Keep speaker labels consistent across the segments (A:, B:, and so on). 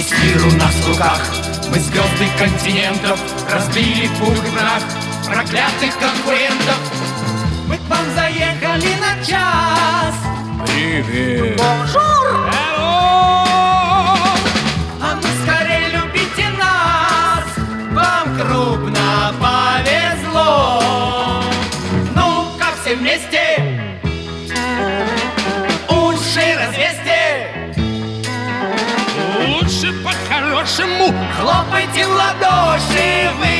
A: Весь мир у нас в руках. Мы звезды континентов разбили в пух и прах проклятых конкурентов. Мы к вам заехали на час.
B: Привет.
A: Бонжур. А ну скорее любите нас, вам крупно повезло. Ну-ка все вместе уши развесьте.
B: Лучше по-хорошему
A: Хлопайте в ладоши вы.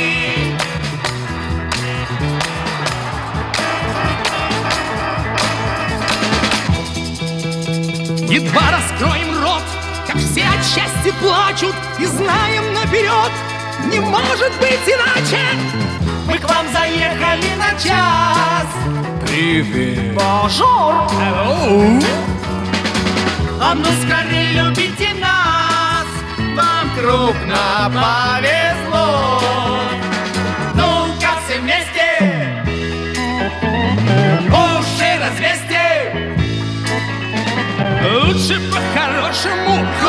B: едва раскроем рот, как все от счастья плачут, и знаем наперед, не может быть иначе.
A: Мы к вам заехали на час.
B: Привет.
A: Бонжур.
B: Hello.
A: А ну скорее любите нас, вам крупно повезло. Ну-ка все вместе уши развесьте.
B: Лучше по-хорошему